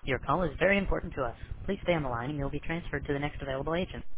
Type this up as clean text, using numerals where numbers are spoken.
Your call is very important to us. Please stay on the line and you'll be transferred to the next available agent.